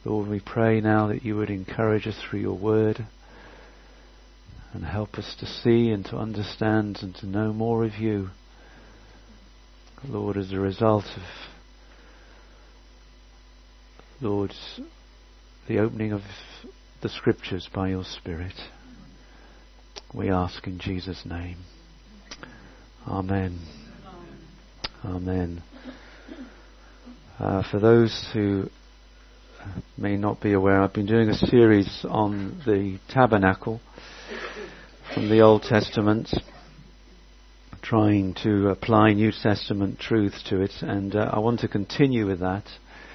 Lord, we pray now that you would encourage us through your word and help us to see and to understand and to know more of you, Lord, as a result of, Lord, the opening of the Scriptures by your Spirit. We ask in Jesus' name. Amen. Amen. For those who may not be aware, I've been doing a series on the tabernacle from the Old Testament, trying to apply New Testament truth to it, and I want to continue with that.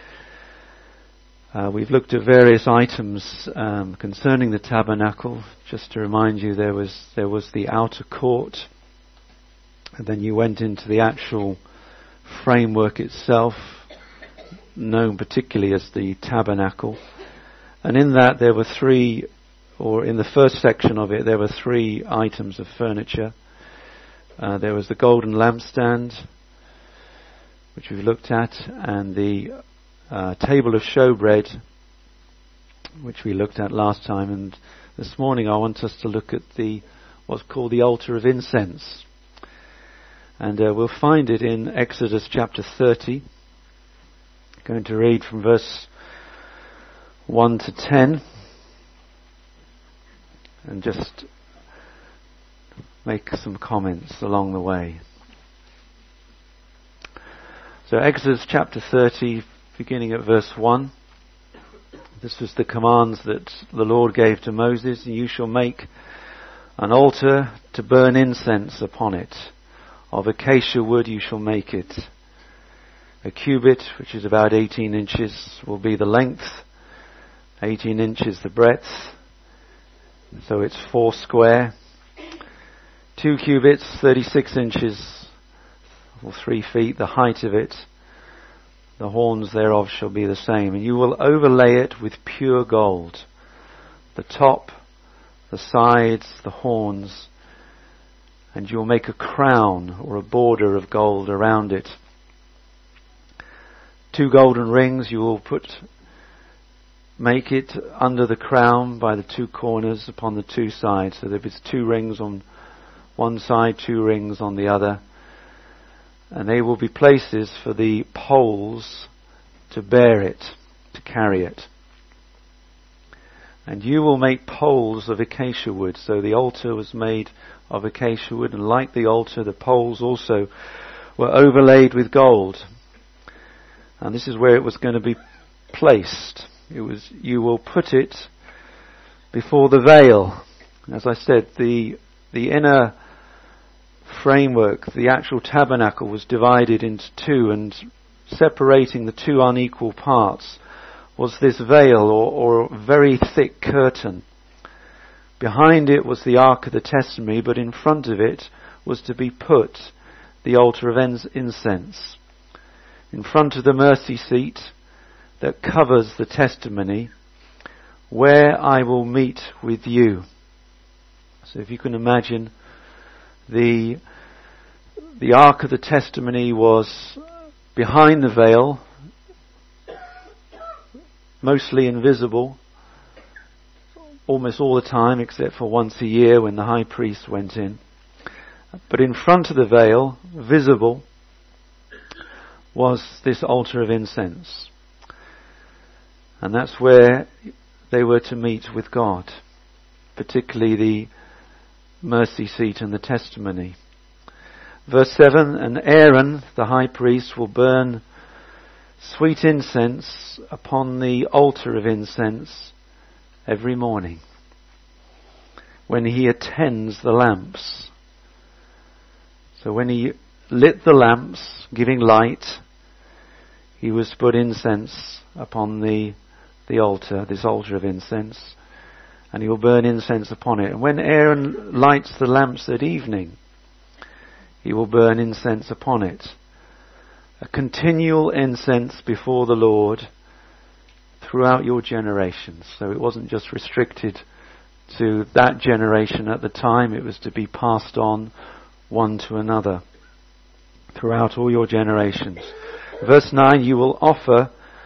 We've looked at various items concerning the tabernacle. Just to remind you, there was the outer court, and then you went into the actual framework itself, known particularly as the tabernacle. And in that there were three, or in the first section of it, there were three items of furniture. There was the golden lampstand, which we've looked at, and the table of showbread, which we looked at last time. And this morning I want us to look at what's called the altar of incense. And we'll find it in Exodus chapter 30. I'm going to read from verse 1 to 10 and just make some comments along the way. So Exodus chapter 30, beginning at verse 1. This was the commands that the Lord gave to Moses. You shall make an altar to burn incense upon it. Of acacia wood you shall make it. A cubit, which is about 18 inches, will be the length, 18 inches the breadth, so it's 4 square. 2 cubits, 36 inches, or 3 feet, the height of it. The horns thereof shall be the same. And you will overlay it with pure gold. The top, the sides, the horns, and you will make a crown or a border of gold around it. 2 golden rings you will make it under the crown by the 2 corners upon the 2 sides. So there is 2 rings on one side, 2 rings on the other. And they will be places for the poles to bear it, to carry it. And you will make poles of acacia wood. So the altar was made of acacia wood, and like the altar, the poles also were overlaid with gold. And this is where it was going to be placed. You will put it before the veil. As I said, the inner framework, the actual tabernacle, was divided into 2, and separating the 2 unequal parts was this veil or very thick curtain. Behind it was the Ark of the Testimony, but in front of it was to be put the altar of incense. In front of the mercy seat that covers the testimony, where I will meet with you. So if you can imagine, the Ark of the Testimony was behind the veil, mostly invisible, almost all the time except for once a year when the high priest went in. But in front of the veil, visible, was this altar of incense. And that's where they were to meet with God, particularly the mercy seat and the testimony. Verse 7, and Aaron, the high priest, will burn sweet incense upon the altar of incense every morning when he attends the lamps. So when he lit the lamps, giving light, he was to put incense upon the altar, this altar of incense, and he will burn incense upon it. And when Aaron lights the lamps at evening, he will burn incense upon it. A continual incense before the Lord throughout your generations. So it wasn't just restricted to that generation at the time, it was to be passed on one to another throughout all your generations. Verse 9, you will offer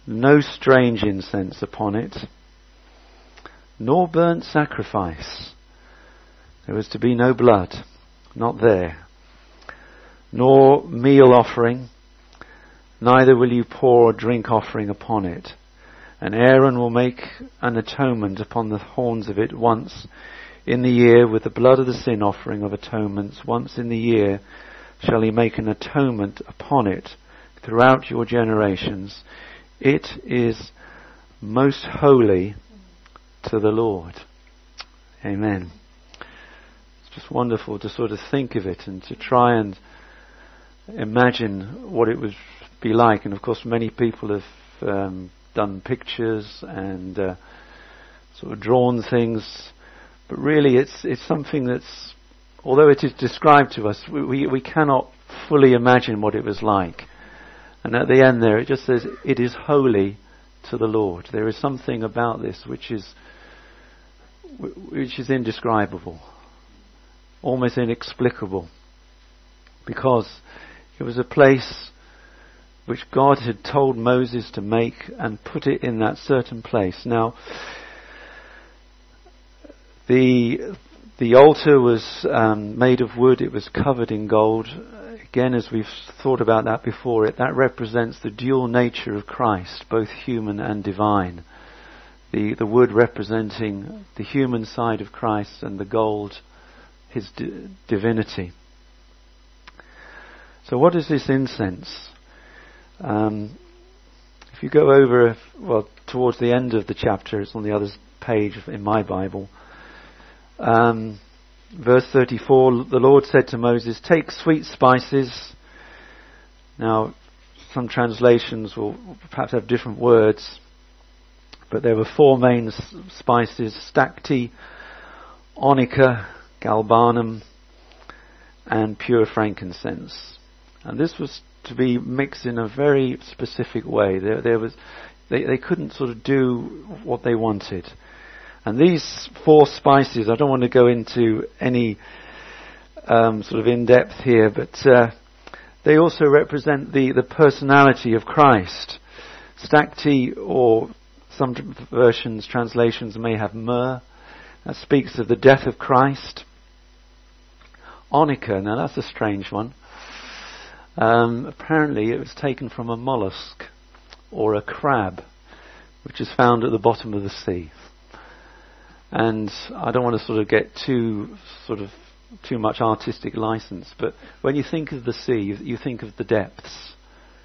no strange incense upon it, nor burnt sacrifice. There was to be no blood, not there, nor meal offering, neither will you pour a drink offering upon it. And Aaron will make an atonement upon the horns of it once in the year with the blood of the sin offering of atonements. Once in the year shall he make an atonement upon it throughout your generations. It is most holy to the Lord. Amen. It's just wonderful to sort of think of it and to try and imagine what it would be like. And of course many people have done pictures and sort of drawn things, but really it's something that's, although it is described to us, we cannot fully imagine what it was like. And at the end there it just says, it is holy to the Lord. There is something about this which is indescribable, almost inexplicable, because it was a place which God had told Moses to make and put it in that certain place. Now, the altar was made of wood. It was covered in gold. Again, as we've thought about that before, that represents the dual nature of Christ, both human and divine. The wood representing the human side of Christ, and the gold, his divinity. So what is this incense? If you go over, towards the end of the chapter, it's on the other page in my Bible. Verse 34, the Lord said to Moses, take sweet spices. Now, some translations will perhaps have different words, but there were 4 main spices: stacte, onycha, galbanum, and pure frankincense. And this was to be mixed in a very specific way. They couldn't sort of do what they wanted. And these 4 spices, I don't want to go into any sort of in-depth here, but they also represent the personality of Christ. Stacte, or some translations may have myrrh. That speaks of the death of Christ. Onycha, now that's a strange one. Apparently it was taken from a mollusk or a crab, which is found at the bottom of the sea. And I don't want to sort of get too much artistic license, but when you think of the sea, you think of the depths.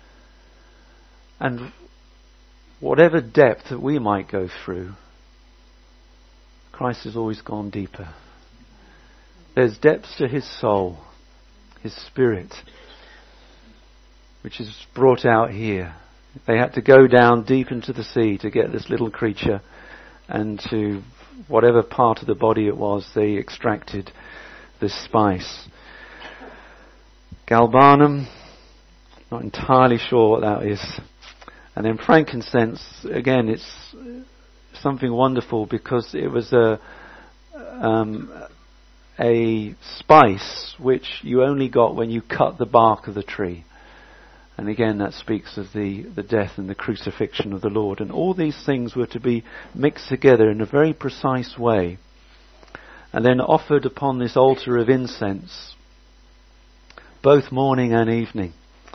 And whatever depth that we might go through, Christ has always gone deeper. There's depths to his soul, his spirit, which is brought out here. They had to go down deep into the sea to get this little creature, and to whatever part of the body it was, they extracted this spice. Galbanum, not entirely sure what that is. And then frankincense, again, it's something wonderful because it was a spice which you only got when you cut the bark of the tree. And again, that speaks of the death and the crucifixion of the Lord. And all these things were to be mixed together in a very precise way, and then offered upon this altar of incense, both morning and evening.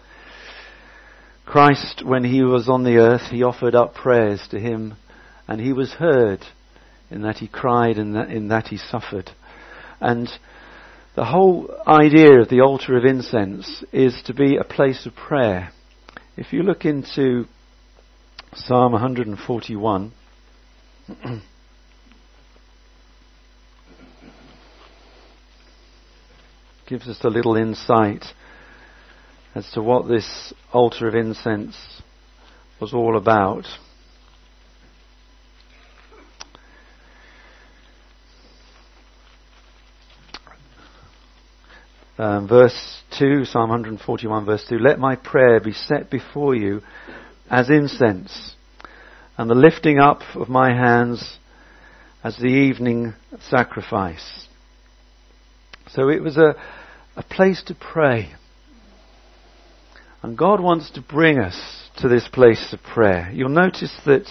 Christ, when he was on the earth, he offered up prayers to him, and he was heard in that he cried and in that he suffered. And the whole idea of the altar of incense is to be a place of prayer. If you look into Psalm 141, gives us a little insight as to what this altar of incense was all about. Verse 2, Psalm 141 verse 2, let my prayer be set before you as incense, and the lifting up of my hands as the evening sacrifice. So it was a place to pray. And God wants to bring us to this place of prayer. You'll notice that,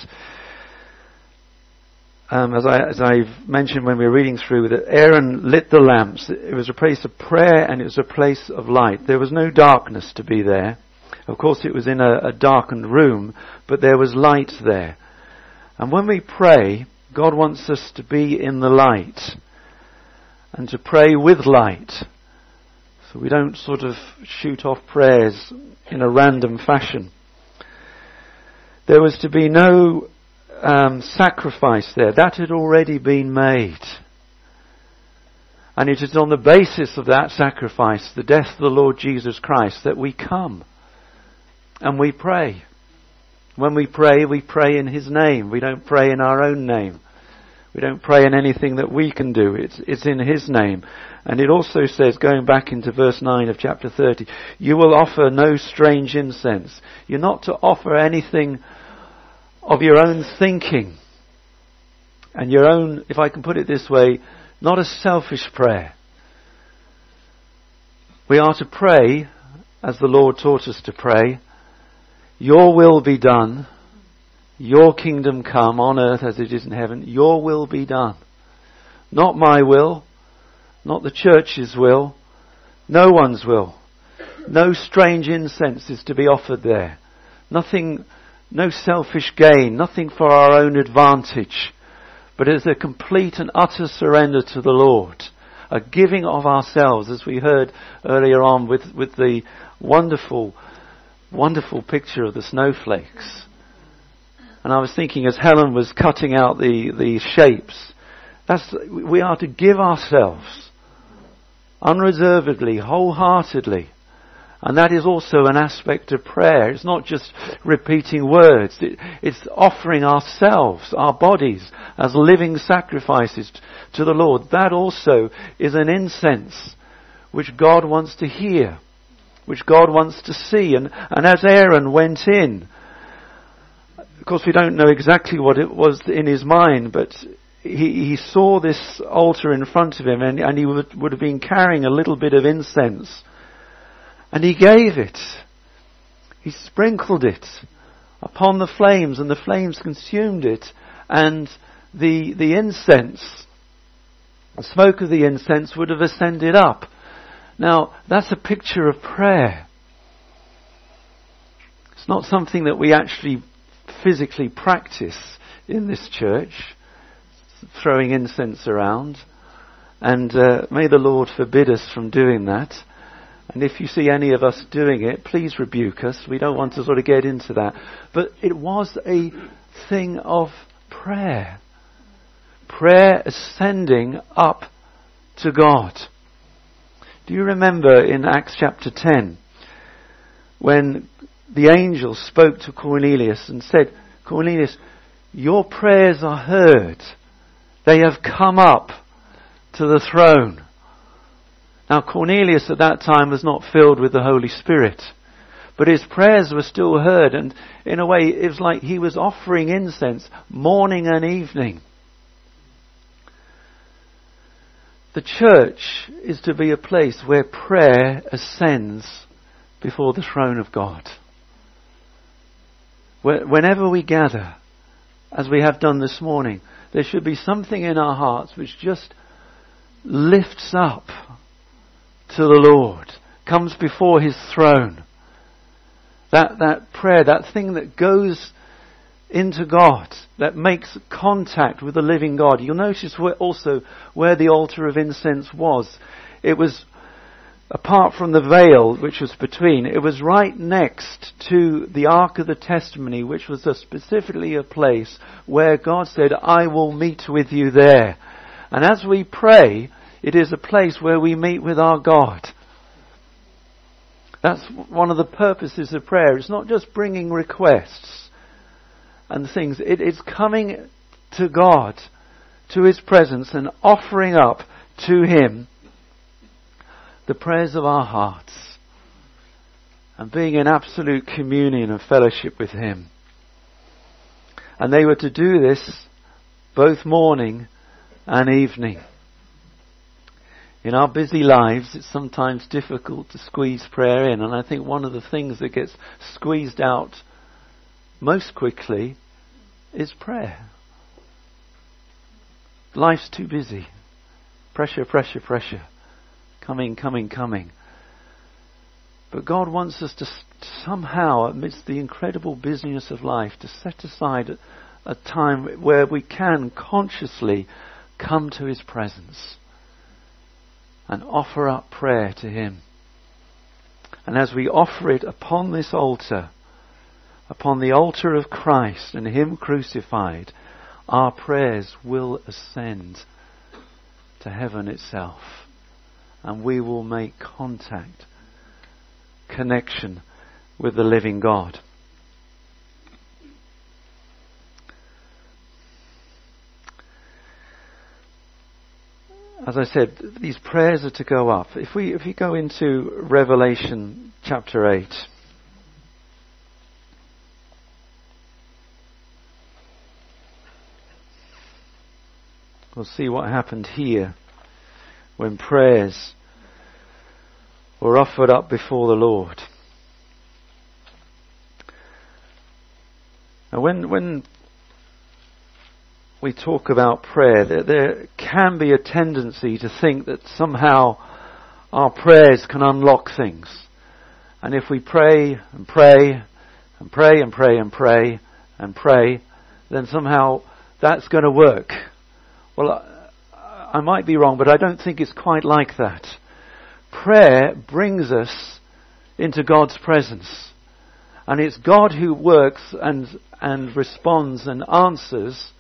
as I've mentioned when we were reading through, that Aaron lit the lamps. It was a place of prayer and it was a place of light. There was no darkness to be there. Of course, it was in a darkened room, but there was light there. And when we pray, God wants us to be in the light and to pray with light. So we don't sort of shoot off prayers in a random fashion. There was to be no sacrifice there. That had already been made. And it is on the basis of that sacrifice, the death of the Lord Jesus Christ, that we come and we pray. When we pray in His name. We don't pray in our own name. We don't pray in anything that we can do. It's in His name. And it also says, going back into verse 9 of chapter 30, you will offer no strange incense. You're not to offer anything of your own thinking. And your own, if I can put it this way, not a selfish prayer. We are to pray, as the Lord taught us to pray, your will be done, your kingdom come on earth as it is in heaven, your will be done. Not my will, not the church's will, no one's will. No strange incense is to be offered there. Nothing, no selfish gain, nothing for our own advantage. But it is a complete and utter surrender to the Lord. A giving of ourselves, as we heard earlier on with the wonderful picture of the snowflakes. And I was thinking as Helen was cutting out the shapes, we are to give ourselves unreservedly, wholeheartedly. And that is also an aspect of prayer. It's not just repeating words. It's offering ourselves, our bodies, as living sacrifices to the Lord. That also is an incense which God wants to hear, which God wants to see. And as Aaron went in, of course we don't know exactly what it was in his mind, but he saw this altar in front of him, and he would have been carrying a little bit of incense. And he gave it. He sprinkled it upon the flames, and the flames consumed it. And the incense, the smoke of the incense would have ascended up. Now, that's a picture of prayer. It's not something that we actually physically practice in this church, throwing incense around. And may the Lord forbid us from doing that. And if you see any of us doing it, please rebuke us. We don't want to sort of get into that. But it was a thing of prayer. Prayer ascending up to God. Do you remember in Acts chapter 10 when the angel spoke to Cornelius and said, Cornelius, your prayers are heard. They have come up to the throne. Now Cornelius at that time was not filled with the Holy Spirit, but his prayers were still heard, and in a way it was like he was offering incense morning and evening. The church is to be a place where prayer ascends before the throne of God. Whenever we gather, as we have done this morning, there should be something in our hearts which just lifts up to the Lord, comes before His throne. That prayer, that thing that goes into God, that makes contact with the living God. You'll notice where the altar of incense was. It was, apart from the veil which was between, it was right next to the Ark of the Testimony, which was specifically a place where God said, I will meet with you there. And as we pray, it is a place where we meet with our God. That's one of the purposes of prayer. It's not just bringing requests and things. It's coming to God, to His presence, and offering up to Him the prayers of our hearts and being in absolute communion and fellowship with Him. And they were to do this both morning and evening. In our busy lives, it's sometimes difficult to squeeze prayer in, and I think one of the things that gets squeezed out most quickly is prayer. Life's too busy. Pressure, pressure, pressure. Coming. But God wants us to somehow, amidst the incredible busyness of life, to set aside a time where we can consciously come to His presence and offer up prayer to Him. And as we offer it upon this altar, upon the altar of Christ and Him crucified, our prayers will ascend to heaven itself. And we will make contact, connection with the living God. As I said, these prayers are to go up. If you go into Revelation chapter 8, we'll see what happened here when prayers were offered up before the Lord. Now when we talk about prayer, there can be a tendency to think that somehow our prayers can unlock things. And if we pray and pray and pray and pray and pray and pray, then somehow that's going to work. Well, I might be wrong, but I don't think it's quite like that. Prayer brings us into God's presence. And it's God who works and responds and answers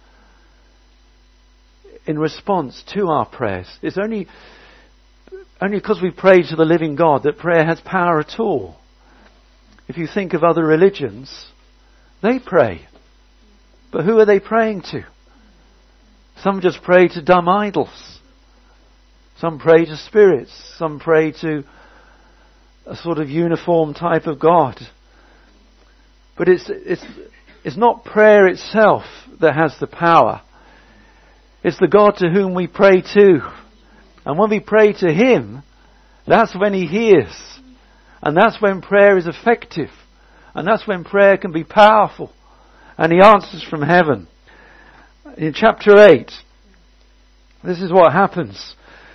in response to our prayers. It's only because we pray to the living God that prayer has power at all. If you think of other religions, they pray. But who are they praying to? Some just pray to dumb idols. Some pray to spirits. Some pray to a sort of uniform type of God. But it's not prayer itself that has the power. It's the God to whom we pray to. And when we pray to Him, that's when He hears. And that's when prayer is effective. And that's when prayer can be powerful. And He answers from heaven. In chapter 8, this is what happens.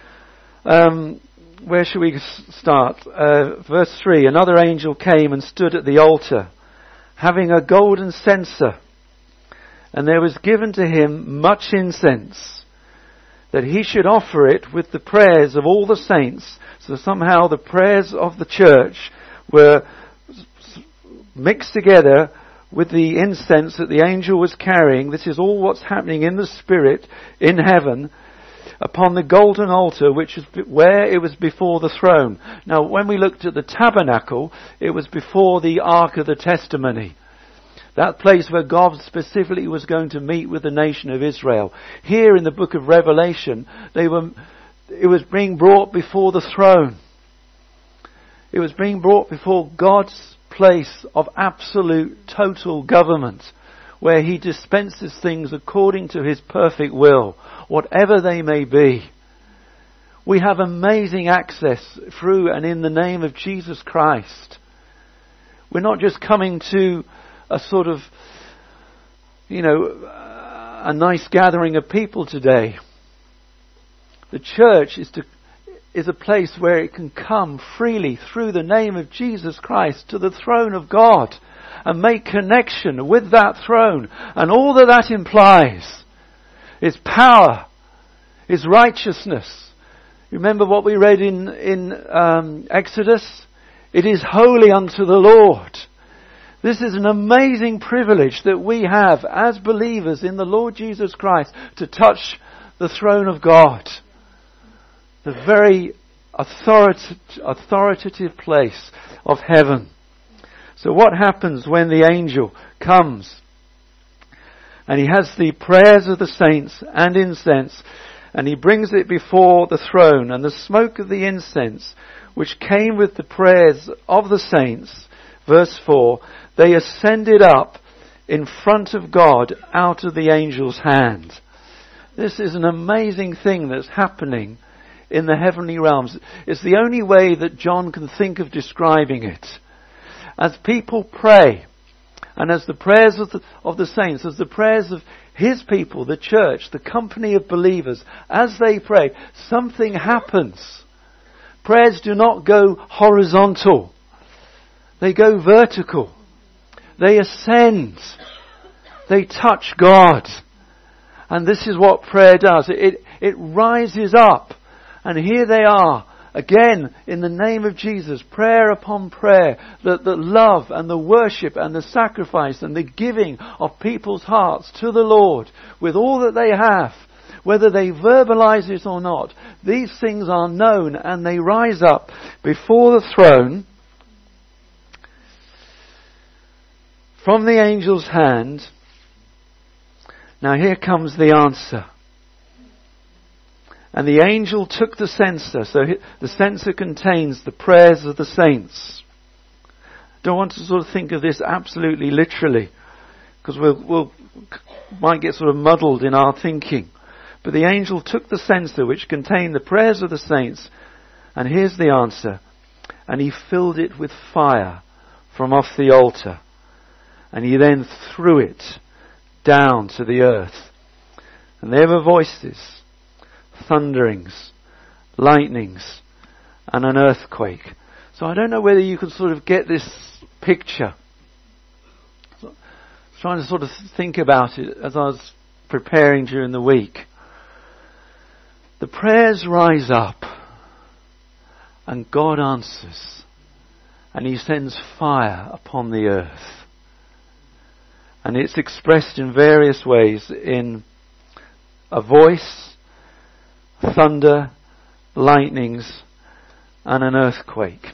Where shall we start? Verse 3, another angel came and stood at the altar, having a golden censer. And there was given to him much incense, that he should offer it with the prayers of all the saints. So somehow the prayers of the church were mixed together with the incense that the angel was carrying. This is all what's happening in the Spirit in heaven upon the golden altar, which is where it was before the throne. Now, when we looked at the tabernacle, it was before the Ark of the Testimony. That place where God specifically was going to meet with the nation of Israel. Here in the book of Revelation, it was being brought before the throne. It was being brought before God's place of absolute, total government, where He dispenses things according to His perfect will, whatever they may be. We have amazing access through and in the name of Jesus Christ. We're not just coming to a sort of, a nice gathering of people today. The church is a place where it can come freely through the name of Jesus Christ to the throne of God and make connection with that throne. And all that implies is power, is righteousness. Remember what we read in Exodus? It is holy unto the Lord. This is an amazing privilege that we have as believers in the Lord Jesus Christ to touch the throne of God. The very authoritative place of heaven. So what happens when the angel comes and he has the prayers of the saints and incense, and he brings it before the throne, and the smoke of the incense which came with the prayers of the saints, verse 4, they ascended up in front of God out of the angel's hand. This is an amazing thing that's happening in the heavenly realms. It's the only way that John can think of describing it. As people pray, and as the prayers of the saints, as the prayers of his people, the church, the company of believers, as they pray, something happens. Prayers do not go horizontal. They go vertical. They ascend. They touch God. And this is what prayer does. It rises up. And here they are, again, in the name of Jesus, prayer upon prayer. The love and the worship and the sacrifice and the giving of people's hearts to the Lord with all that they have. Whether they verbalize it or not, these things are known and they rise up before the throne from the angel's hand. Now here comes the answer. And the angel took the censer. So the censer contains the prayers of the saints. Don't want to sort of think of this absolutely literally, because we'll might get sort of muddled in our thinking. But the angel took the censer which contained the prayers of the saints, and here's the answer. And he filled it with fire from off the altar. And he then threw it down to the earth. And there were voices, thunderings, lightnings, and an earthquake. So I don't know whether you can sort of get this picture. So I was trying to sort of think about it as I was preparing during the week. The prayers rise up, and God answers, and he sends fire upon the earth. And it's expressed in various ways, in a voice, thunder, lightnings, and an earthquake.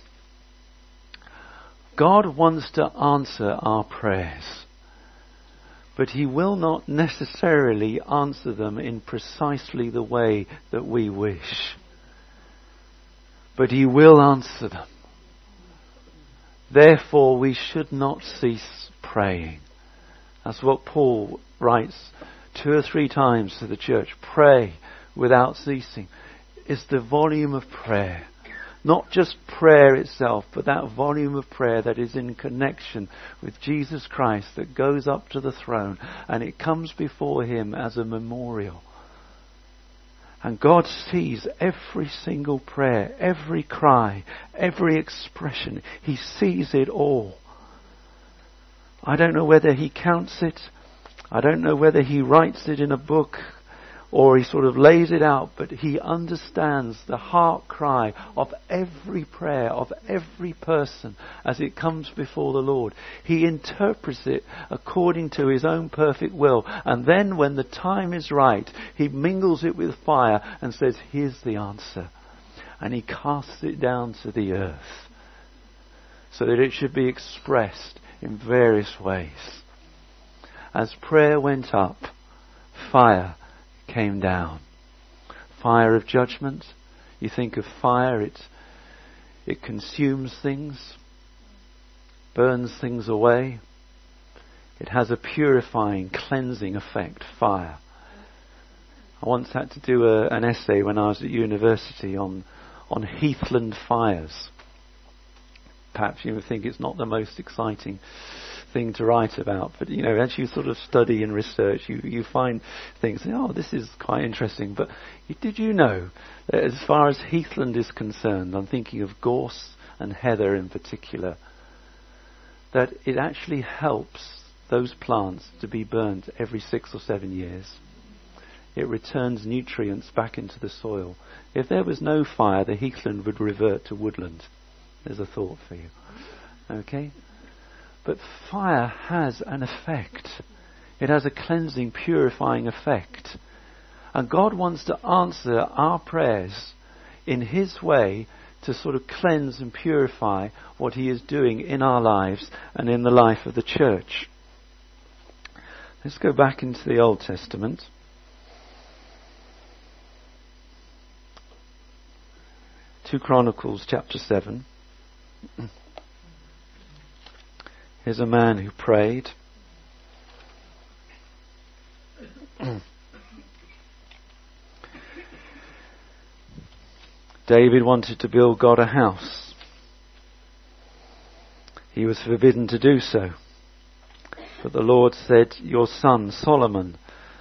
God wants to answer our prayers, but he will not necessarily answer them in precisely the way that we wish. But he will answer them. Therefore, we should not cease praying. That's what Paul writes 2 or 3 times to the church. Pray without ceasing. It's the volume of prayer. Not just prayer itself, but that volume of prayer that is in connection with Jesus Christ, that goes up to the throne and it comes before him as a memorial. And God sees every single prayer, every cry, every expression. He sees it all. I don't know whether he counts it. I don't know whether he writes it in a book or he sort of lays it out, but he understands the heart cry of every prayer, of every person as it comes before the Lord. He interprets it according to his own perfect will. And then when the time is right, he mingles it with fire and says, here's the answer. And he casts it down to the earth so that it should be expressed in various ways. As prayer went up, fire came down. Fire of judgment. You think of fire, it consumes things, burns things away. It has a purifying, cleansing effect, fire. I once had to do an essay when I was at university on heathland fires. Perhaps you would think it's not the most exciting thing to write about, but as you sort of study and research, you find things. Oh, this is quite interesting. But did you know that as far as heathland is concerned, I'm thinking of gorse and heather in particular, that it actually helps those plants to be burnt every 6 or 7 years. It returns nutrients back into the soil. If there was no fire, the heathland would revert to woodland. There's a thought for you. Okay? But fire has an effect. It has a cleansing, purifying effect. And God wants to answer our prayers in his way to sort of cleanse and purify what he is doing in our lives and in the life of the church. Let's go back into the Old Testament. Two Chronicles chapter 7. Here's a man who prayed. David wanted to build God a house. He was forbidden to do so. But the Lord said, your son Solomon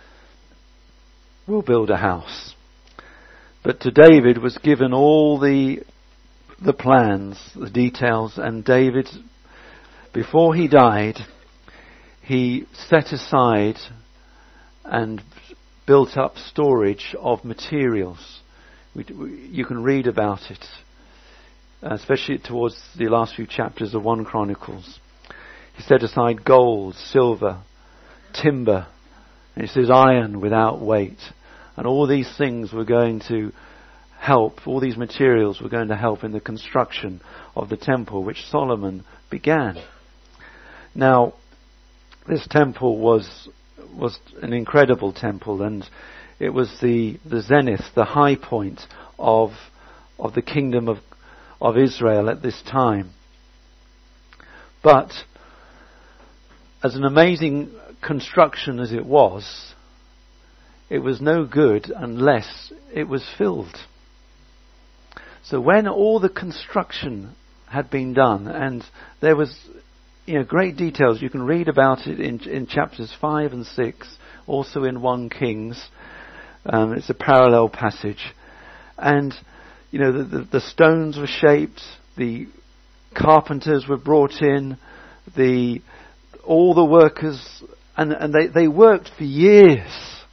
will build a house. But to David was given all the plans, the details, and David, before he died, he set aside and built up storage of materials. You can read about it, especially towards the last few chapters of 1 Chronicles. He set aside gold, silver, timber, and it says iron without weight. And all these things were going to help, all these materials were going to help in the construction of the temple which Solomon began. Now, this temple was an incredible temple, and it was the zenith, the high point of the kingdom of Israel at this time. But as an amazing construction as it was no good unless it was filled. So when all the construction had been done, and there was great details, you can read about it in chapters 5 and 6, also in 1 Kings. It's a parallel passage. And the stones were shaped, the carpenters were brought in, all the workers, and they worked for years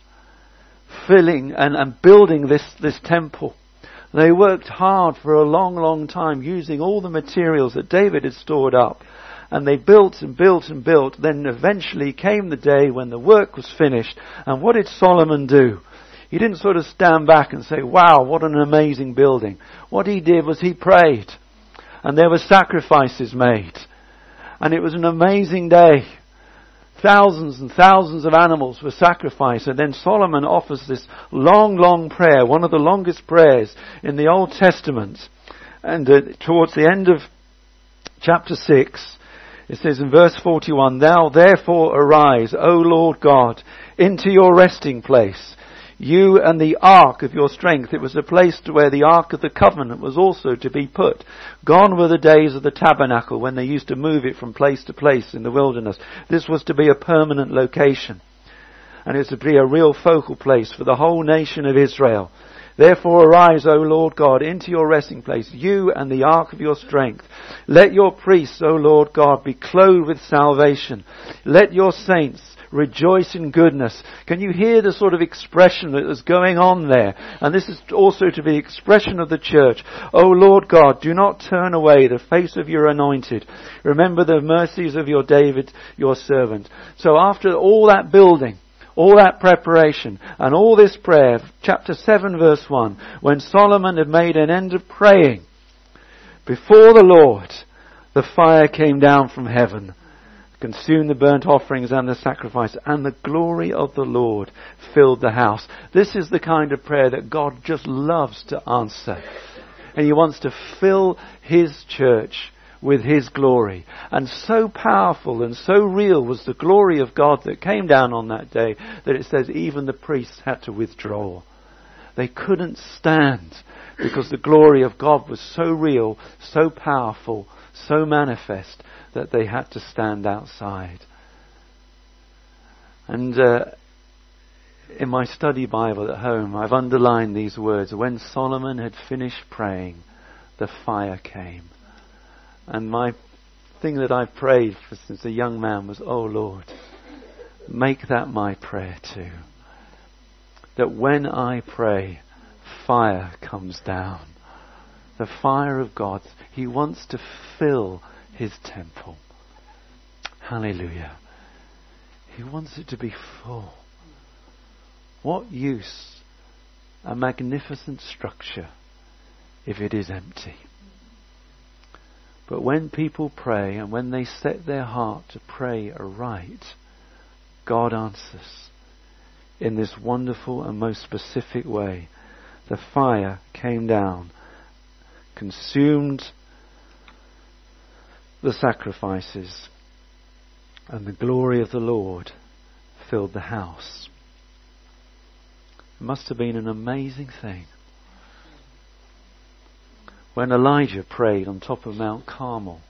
filling and building this temple. They worked hard for a long, long time using all the materials that David had stored up. And they built and built and built. Then eventually came the day when the work was finished. And what did Solomon do? He didn't sort of stand back and say, wow, what an amazing building. What he did was he prayed. And there were sacrifices made. And it was an amazing day. Thousands and thousands of animals were sacrificed. And then Solomon offers this long, long prayer, one of the longest prayers in the Old Testament. And towards the end of chapter 6, it says in verse 41, thou therefore arise, O Lord God, into your resting place, you and the ark of your strength. It was a place where the ark of the covenant was also to be put. Gone were the days of the tabernacle when they used to move it from place to place in the wilderness. This was to be a permanent location. And it was to be a real focal place for the whole nation of Israel. Therefore arise, O Lord God, into your resting place, you and the ark of your strength. Let your priests, O Lord God, be clothed with salvation. Let your saints rejoice in goodness. Can you hear the sort of expression that is going on there? And this is also to be the expression of the church. O Lord God, do not turn away the face of your anointed. Remember the mercies of your David, your servant. So after all that building, all that preparation and all this prayer, chapter 7 verse 1, when Solomon had made an end of praying before the Lord, the fire came down from heaven, consumed the burnt offerings and the sacrifice, and the glory of the Lord filled the house. This is the kind of prayer that God just loves to answer. And He wants to fill His church with His glory. And so powerful and so real was the glory of God that came down on that day that it says even the priests had to withdraw. They couldn't stand because the glory of God was so real, so powerful, so manifest that they had to stand outside. And in my study Bible at home, I've underlined these words. When Solomon had finished praying, the fire came. And my thing that I've prayed for since a young man was, oh Lord, make that my prayer too. That when I pray, fire comes down. The fire of God. He wants to fill His temple. Hallelujah. He wants it to be full. What use a magnificent structure if it is empty? But when people pray and when they set their heart to pray aright, God answers in this wonderful and most specific way. The fire came down, consumed the sacrifices, and the glory of the Lord filled the house. It must have been an amazing thing. When Elijah prayed on top of Mount Carmel,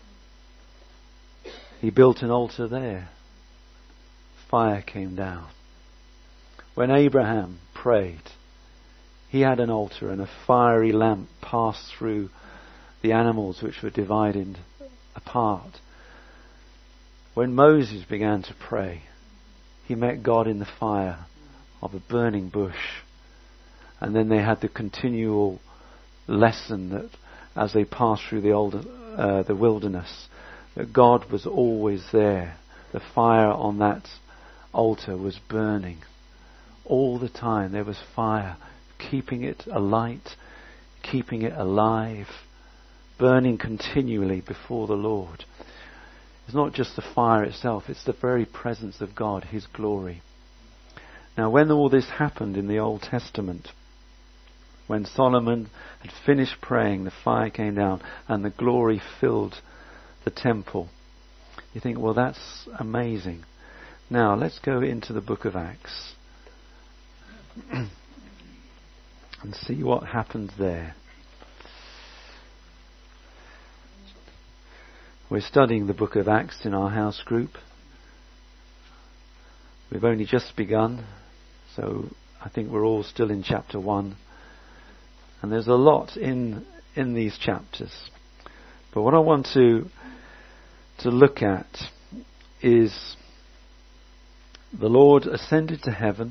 he built an altar there. Fire came down. When Abraham prayed, he had an altar and a fiery lamp passed through the animals which were divided apart. When Moses began to pray, he met God in the fire of a burning bush. And then they had the continual lesson that as they passed through the wilderness, that God was always there. The fire on that altar was burning. All the time there was fire, keeping it alight, keeping it alive, burning continually before the Lord. It's not just the fire itself, it's the very presence of God, His glory. Now when all this happened in the Old Testament, when Solomon had finished praying, the fire came down and the glory filled the temple. You think, well, that's amazing. Now let's go into the book of Acts and see what happened there. We're studying the book of Acts in our house group. We've only just begun, so I think we're all still in chapter 1. And there's a lot in these chapters. But what I want to look at is the Lord ascended to heaven.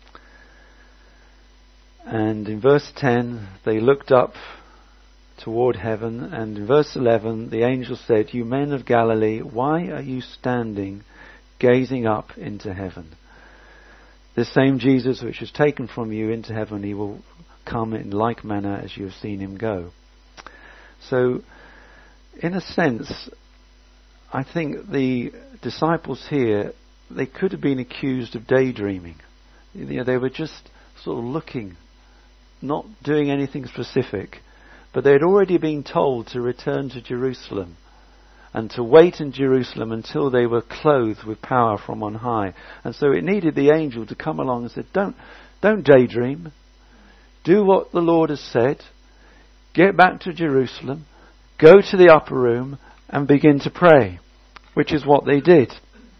And in verse 10, they looked up toward heaven. And in verse 11, the angel said, "You men of Galilee, why are you standing, gazing up into heaven? This same Jesus which was taken from you into heaven, He will come in like manner as you have seen Him go." So, in a sense, I think the disciples here, they could have been accused of daydreaming. They were just sort of looking, not doing anything specific, but they had already been told to return to Jerusalem and to wait in Jerusalem until they were clothed with power from on high. And so it needed the angel to come along and say, don't daydream. Do what the Lord has said. Get back to Jerusalem. Go to the upper room and begin to pray, which is what they did.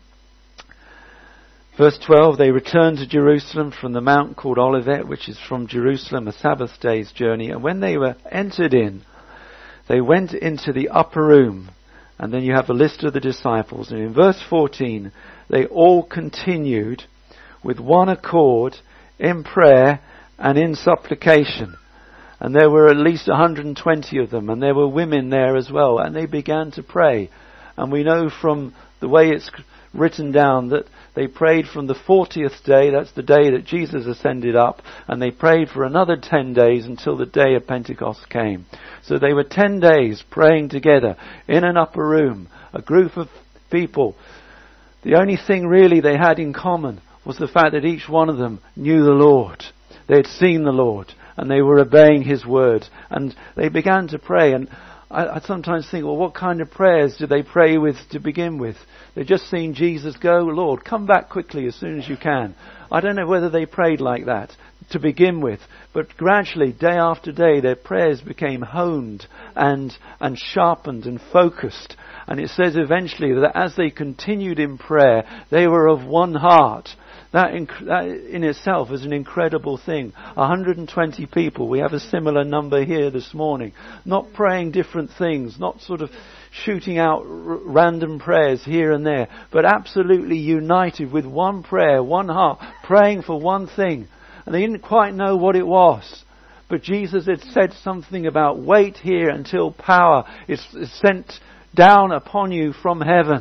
Verse 12, they returned to Jerusalem from the mount called Olivet, which is from Jerusalem a Sabbath day's journey. And when they were entered in, they went into the upper room. And then you have a list of the disciples. And in verse 14, they all continued with one accord in prayer and in supplication. And there were at least 120 of them, and there were women there as well, and they began to pray. And we know from the way it's written down that they prayed from the 40th day, that's the day that Jesus ascended up, and they prayed for another 10 days until the day of Pentecost came. So they were 10 days praying together in an upper room, a group of people. The only thing really they had in common was the fact that each one of them knew the Lord. They had seen the Lord and they were obeying His word, and they began to pray. And I sometimes think, well, what kind of prayers do they pray with to begin with? They've just seen Jesus go, "Lord, come back quickly as soon as you can." I don't know whether they prayed like that to begin with, but gradually, day after day, their prayers became honed and sharpened and focused. And it says eventually that as they continued in prayer, they were of one heart. That in itself is an incredible thing. 120 people. We have a similar number here this morning. Not praying different things, not sort of shooting out random prayers here and there, but absolutely united with one prayer, one heart, praying for one thing. And they didn't quite know what it was. But Jesus had said something about wait here until power is sent down upon you from heaven.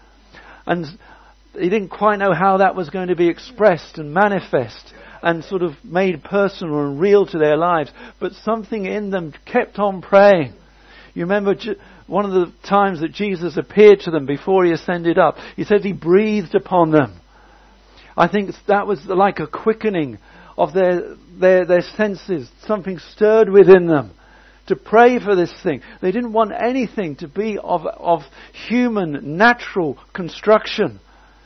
And they didn't quite know how that was going to be expressed and manifest and sort of made personal and real to their lives. But something in them kept on praying. You remember one of the times that Jesus appeared to them before He ascended up. He said He breathed upon them. I think that was like a quickening of their senses. Something stirred within them to pray for this thing. They didn't want anything to be of human, natural construction.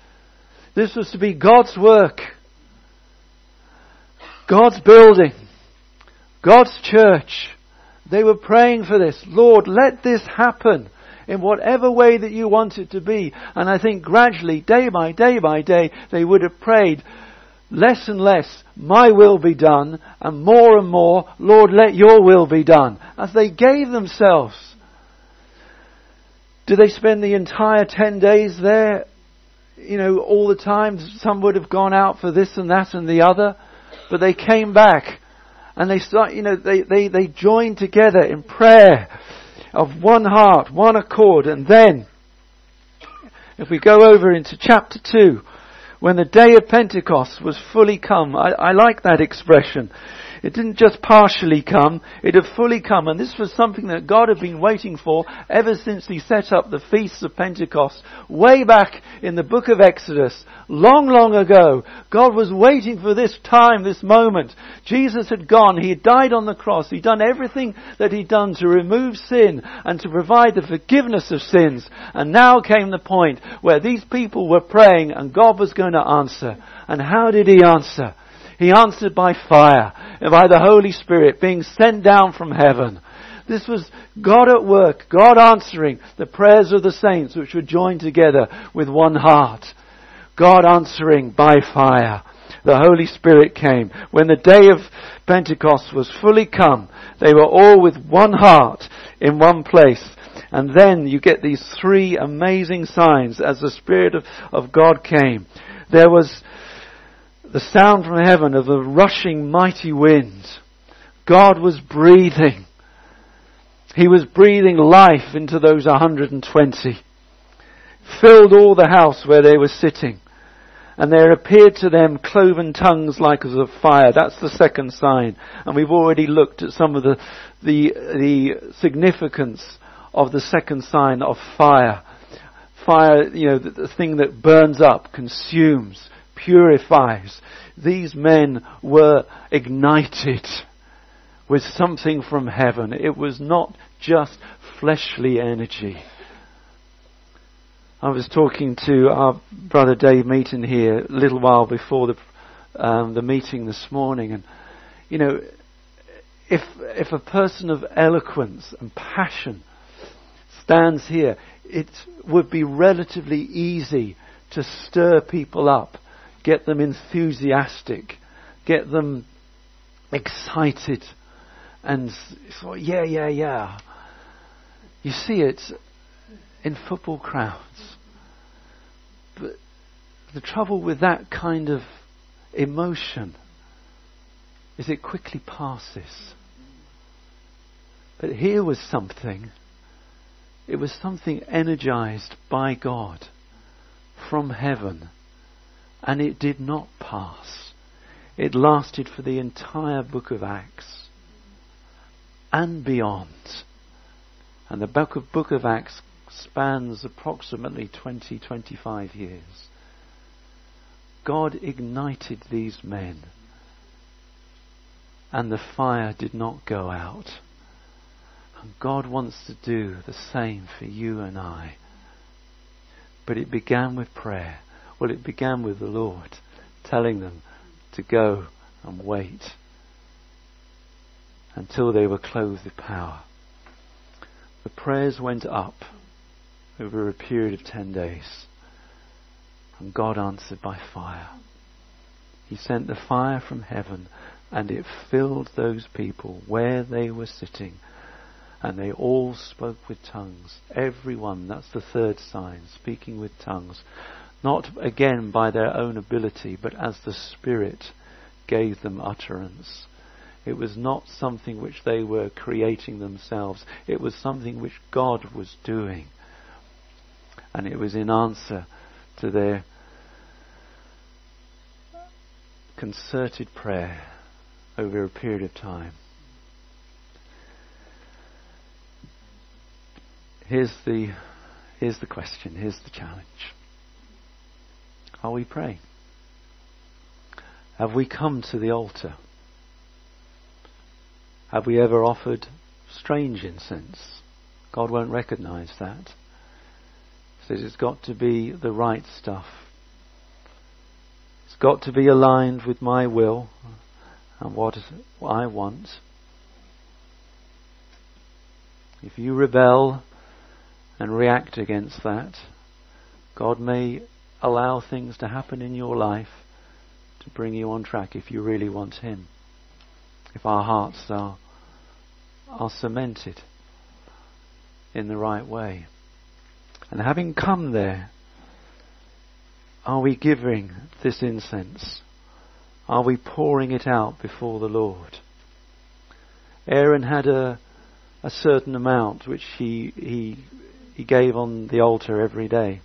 This was to be God's work, God's building, God's church, They were praying for this. Lord, let this happen in whatever way that you want it to be. And I think gradually, day by day by day, they would have prayed less and less, my will be done, and more, Lord, let your will be done. As they gave themselves. Did they spend the entire 10 days there? All the time? Some would have gone out for this and that and the other. But they came back. And they joined together in prayer of one heart, one accord. And then, if we go over into chapter 2, when the day of Pentecost was fully come. I like that expression. It didn't just partially come, it had fully come. And this was something that God had been waiting for ever since He set up the feasts of Pentecost. Way back in the book of Exodus, long, long ago, God was waiting for this time, this moment. Jesus had gone, He had died on the cross, He'd done everything that He'd done to remove sin and to provide the forgiveness of sins. And now came the point where these people were praying and God was going to answer. And how did He answer? He answered by fire and by the Holy Spirit being sent down from heaven. This was God at work, God answering the prayers of the saints which were joined together with one heart. God answering by fire. The Holy Spirit came. When the day of Pentecost was fully come, they were all with one heart in one place. And then you get these 3 amazing signs as the Spirit of God came. There was the sound from heaven of a rushing mighty wind. God was breathing. He was breathing life into those 120. Filled all the house where they were sitting. And there appeared to them cloven tongues like as of fire. That's the second sign. And we've already looked at some of the significance of the second sign of fire. Fire, the thing that burns up, consumes, purifies. These men were ignited with something from heaven. It was not just fleshly energy. I was talking to our brother Dave Meaton here a little while before the meeting this morning, and if a person of eloquence and passion stands here, it would be relatively easy to stir people up. Get them enthusiastic, get them excited, and sort of, yeah. You see it in football crowds. But the trouble with that kind of emotion is it quickly passes. But here was something. It was something energized by God from heaven. And it did not pass. It lasted for the entire book of Acts and beyond. And the book of Acts spans approximately 20-25 years. God ignited these men, and the fire did not go out. And God wants to do the same for you and I. But it began with prayer. Well, it began with the Lord telling them to go and wait until they were clothed with power. The prayers went up over a period of 10 days, and God answered by fire. He sent the fire from heaven, and it filled those people where they were sitting, and they all spoke with tongues. Everyone, that's the third sign, speaking with tongues. Not again by their own ability, but as the Spirit gave them utterance. It was not something which they were creating themselves. It was something which God was doing. And it was in answer to their concerted prayer over a period of time. Here's the question, here's the challenge. Are we praying? Have we come to the altar? Have we ever offered strange incense? God won't recognize that. He says it's got to be the right stuff. It's got to be aligned with my will and what I want. If you rebel and react against that, God may allow things to happen in your life to bring you on track if you really want Him. If our hearts are cemented in the right way. And having come there, are we giving this incense? Are we pouring it out before the Lord? Aaron had a certain amount which he gave on the altar every day.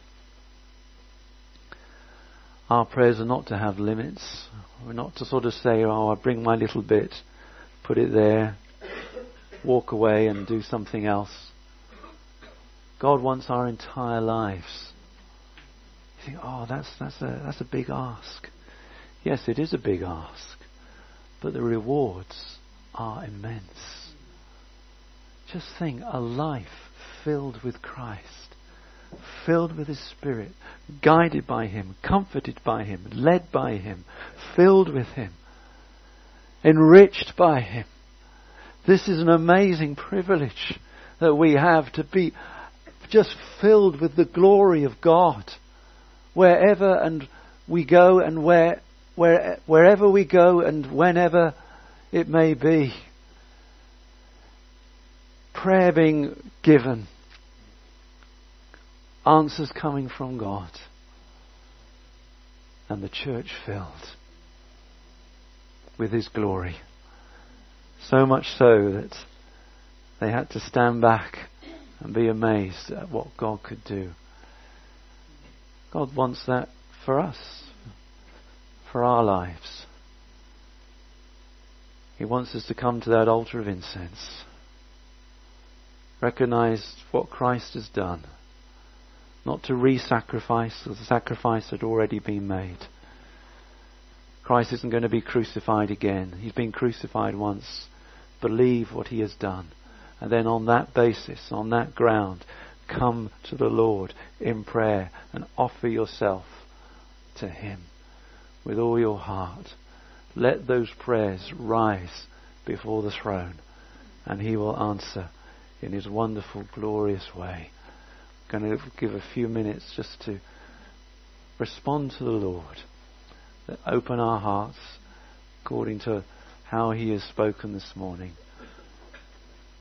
Our prayers are not to have limits. We're not to sort of say, oh, I bring my little bit, put it there, walk away and do something else. God wants our entire lives. You think, oh, that's a big ask. Yes, it is a big ask, but the rewards are immense. Just think, a life filled with Christ, filled with His Spirit, guided by Him, comforted by Him, led by Him, filled with Him, enriched by Him. This is an amazing privilege that we have, to be just filled with the glory of God wherever and we go, and wherever we go and whenever it may be. Prayer being given, answers coming from God, and the church filled with His glory. So much so that they had to stand back and be amazed at what God could do. God wants that for us, for our lives. He wants us to come to that altar of incense, recognize what Christ has done, not to re-sacrifice, because the sacrifice had already been made. Christ isn't going to be crucified again. He's been crucified once. Believe what He has done. And then on that basis, on that ground, come to the Lord in prayer and offer yourself to Him with all your heart. Let those prayers rise before the throne, and He will answer in His wonderful, glorious way. I'm going to give a few minutes just to respond to the Lord. Open our hearts according to how He has spoken this morning.